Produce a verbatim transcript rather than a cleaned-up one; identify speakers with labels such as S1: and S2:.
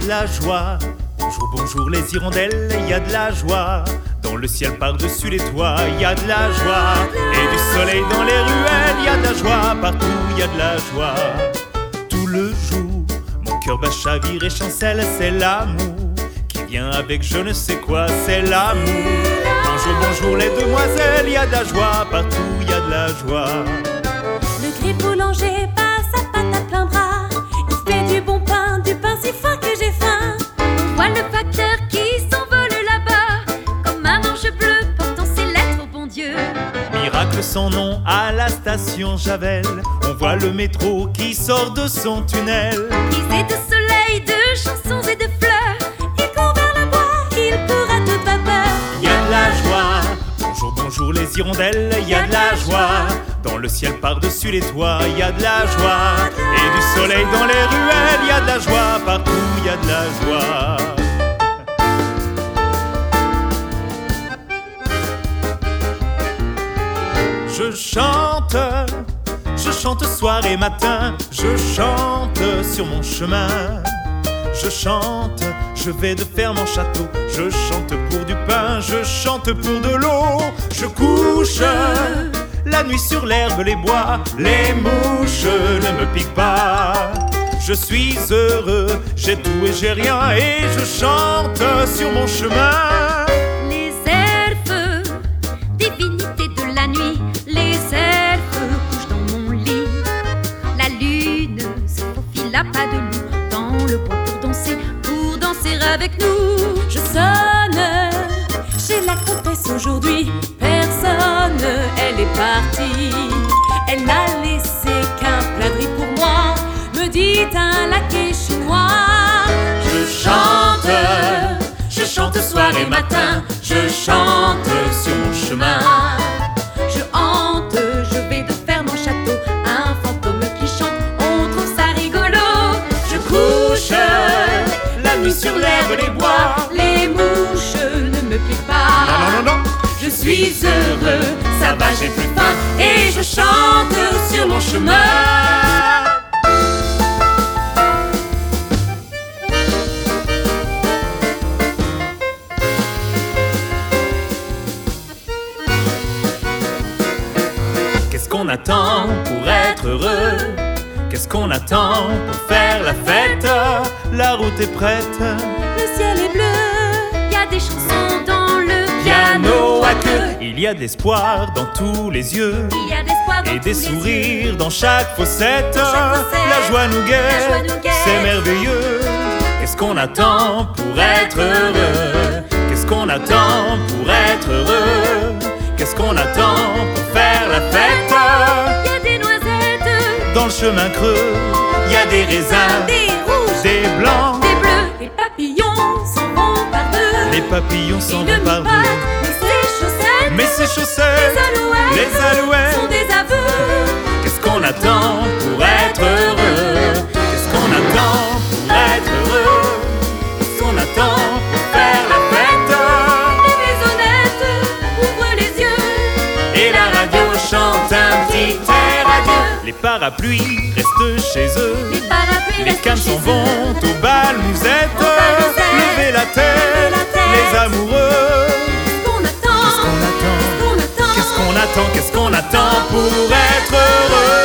S1: de la joie. Bonjour, bonjour les hirondelles, il y a de la joie. Dans le ciel par-dessus les toits, il y a de la joie. Et du soleil dans les ruelles, il y a de la joie. Partout, il y a de la joie. Tout le jour, mon cœur bat, chavire et chancelle. C'est l'amour qui vient avec je ne sais quoi, c'est l'amour. Bonjour, bonjour les demoiselles, il y a de la joie. Partout, il y a de la joie.
S2: Le gris boulanger passe sa pâte à plein bras. Il fait du bon pain, du pain si fin que j'ai faim. On voit le facteur qui s'envole là-bas, comme un ange bleu portant ses lettres au bon Dieu.
S1: Miracle sans nom à la station Javel. On voit le métro qui sort de son tunnel.
S2: Brisé de soleil, de chansons et de fleurs, il court vers le bois, il court à toute vapeur.
S1: Il y a de la joie. Bonjour, bonjour les hirondelles, il y a de la joie. Dans le ciel par-dessus les toits, il y a de la joie. Et du soleil dans les ruelles, il y a de la joie. Partout, il y a de la joie. Je chante, je chante soir et matin. Je chante sur mon chemin. Je chante, je vais de ferme en château. Je chante pour du pain, je chante pour de l'eau. Je couche la nuit sur l'herbe, les bois. Les mouches ne me piquent pas. Je suis heureux, j'ai tout et j'ai rien. Et je chante sur mon chemin.
S2: Les elfes, divinités de la nuit, les elfes couchent dans mon lit. La lune se faufile à pas de loup dans le bois pour danser, pour danser avec nous. Je sonne chez la comtesse aujourd'hui. Personne, elle est partie. Elle n'a laissé qu'un plat de riz pour moi, me dit un laquais chinois.
S1: Je chante, je chante soir et matin. Je chante sur mon chemin.
S2: Je hante, je vais de ferme en château. Un fantôme qui chante, on trouve ça rigolo. Je couche
S1: La nuit sur l'herbe, les bois.
S2: les mouches ne me piquent pas.
S1: Non, non, non, non.
S2: Je suis heureux, ça va, j'ai plus faim. Et je chante sur mon chemin.
S1: Qu'est-ce qu'on attend pour être heureux? Qu'est-ce qu'on attend pour faire la fête? La route est prête.
S2: Le ciel est bleu, y a des chansons dans le
S1: Piano
S2: piano
S1: à queue. Il y a de l'espoir dans tous les yeux.
S2: Il y a d'espoir dans
S1: Et des
S2: tous les
S1: sourires
S2: yeux.
S1: dans chaque fossette.
S2: chaque fossette.
S1: La joie nous
S2: La
S1: guette,
S2: joie nous guette.
S1: c'est merveilleux. Qu'est-ce qu'on attend pour être heureux? Qu'est-ce qu'on attend pour être heureux? Qu'est-ce qu'on attend pour faire la fête?
S2: Y a des noisettes,
S1: Dans le chemin creux, il y a des raisins,
S2: des rouges,
S1: des blancs.
S2: des bleus. Les papillons s'en vont par deux.
S1: Les papillons s'en
S2: Ils ne
S1: vont par
S2: miment pas,
S1: deux.
S2: mais ces chaussettes,
S1: Mais ces chaussettes,
S2: les alouettes,
S1: les alouettes.
S2: sont des aveux.
S1: Qu'est-ce qu'on attend pour être heureux? Qu'est-ce qu'on attend pour être heureux? Qu'est-ce qu'on attend pour faire la fête?
S2: Les maisonnettes ouvrent les yeux.
S1: Et la radio chante un petit air adieu. Les parapluies restent chez eux.
S2: Les parapluies
S1: Les
S2: restent
S1: cannes
S2: chez
S1: s'en
S2: eux.
S1: vont au bal musette.
S2: Au bal musette.
S1: Levez la tête,
S2: la tête.
S1: les amoureux.
S2: Qu'est-ce qu'on attend?
S1: Qu'est-ce qu'on attend?
S2: Qu'est-ce qu'on attend?
S1: Qu'est-ce qu'on attend? Qu'est-ce qu'on attend pour être heureux?